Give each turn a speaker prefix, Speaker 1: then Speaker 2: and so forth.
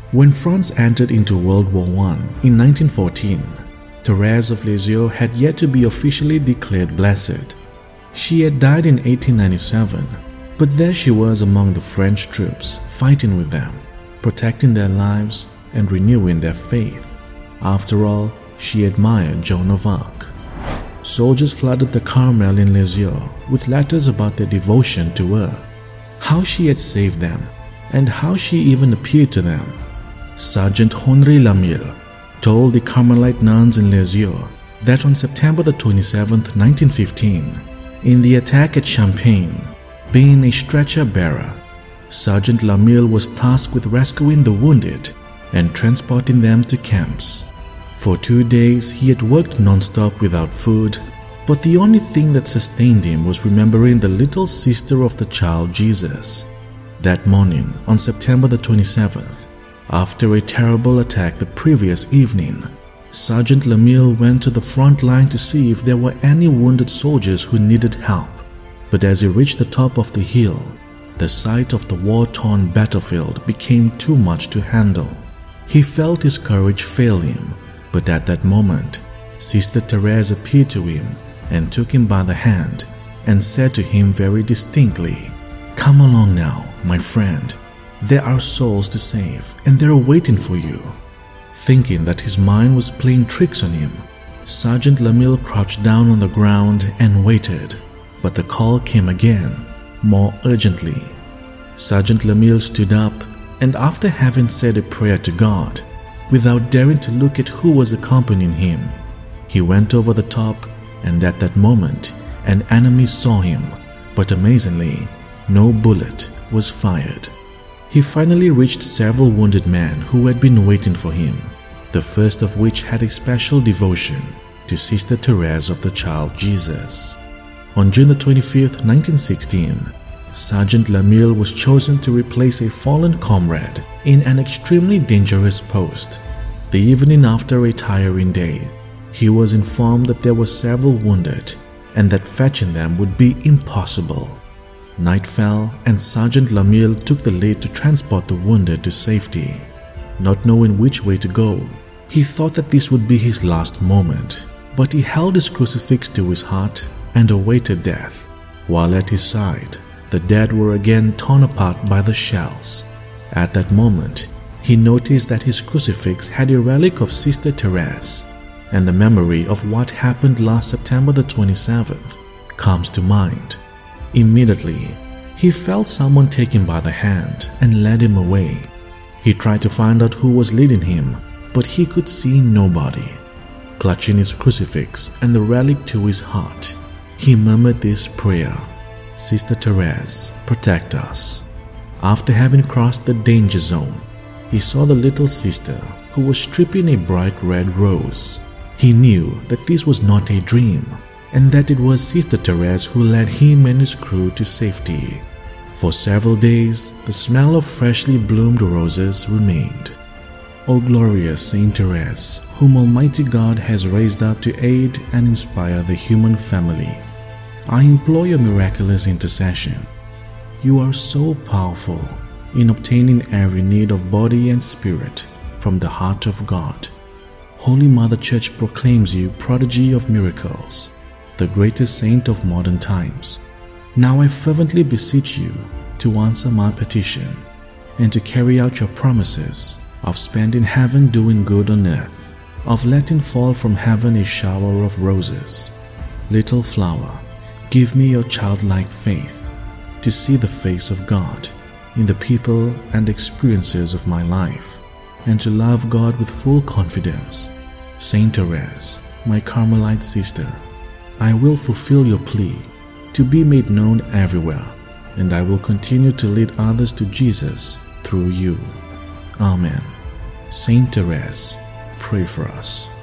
Speaker 1: When France entered into World War I in 1914, Thérèse of Lisieux had yet to be officially declared blessed. She had died in 1897, but there she was among the French troops, fighting with them, protecting their lives and renewing their faith. After all, she admired Joan of Arc. Soldiers flooded the Carmel in Lisieux with letters about their devotion to her, how she had saved them, and how she even appeared to them. Sergeant Henri Lamille told the Carmelite nuns in Lisieux that on September 27, 1915, in the attack at Champagne, being a stretcher bearer, Sergeant Lamille was tasked with rescuing the wounded and transporting them to camps. For 2 days he had worked non-stop without food, but the only thing that sustained him was remembering the little sister of the child Jesus. That morning, on September 27th, after a terrible attack the previous evening, Sergeant Lamille went to the front line to see if there were any wounded soldiers who needed help. But as he reached the top of the hill, the sight of the war-torn battlefield became too much to handle. He felt his courage fail him, but at that moment, Sister Thérèse appeared to him and took him by the hand and said to him very distinctly, "Come along now, my friend. There are souls to save, and they're waiting for you." Thinking that his mind was playing tricks on him, Sergeant Lamille crouched down on the ground and waited, but the call came again, more urgently. Sergeant Lamille stood up, and after having said a prayer to God, without daring to look at who was accompanying him, he went over the top, and at that moment, an enemy saw him, but amazingly, no bullet was fired. He finally reached several wounded men who had been waiting for him, the first of which had a special devotion to Sister Thérèse of the Child Jesus. On June 25, 1916, Sergeant Lamille was chosen to replace a fallen comrade in an extremely dangerous post. The evening after a tiring day, he was informed that there were several wounded and that fetching them would be impossible. Night fell, and Sergeant Lamille took the lead to transport the wounded to safety. Not knowing which way to go, he thought that this would be his last moment, but he held his crucifix to his heart and awaited death, while at his side, the dead were again torn apart by the shells. At that moment, he noticed that his crucifix had a relic of Sister Thérèse, and the memory of what happened last September 27th comes to mind. Immediately, he felt someone take him by the hand and led him away. He tried to find out who was leading him, but he could see nobody. Clutching his crucifix and the relic to his heart, he murmured this prayer: "Sister Thérèse, protect us." After having crossed the danger zone, he saw the little sister who was stripping a bright red rose. He knew that this was not a dream, and that it was Sister Thérèse who led him and his crew to safety. For several days, the smell of freshly bloomed roses remained. O glorious Saint Thérèse, whom Almighty God has raised up to aid and inspire the human family, I implore your miraculous intercession. You are so powerful in obtaining every need of body and spirit from the heart of God. Holy Mother Church proclaims you prodigy of miracles, the greatest saint of modern times. Now I fervently beseech you to answer my petition and to carry out your promises of spending heaven doing good on earth, of letting fall from heaven a shower of roses. Little flower, give me your childlike faith to see the face of God in the people and experiences of my life, and to love God with full confidence. Saint Thérèse, my Carmelite sister, I will fulfill your plea to be made known everywhere, and I will continue to lead others to Jesus through you. Amen. Saint Thérèse, pray for us.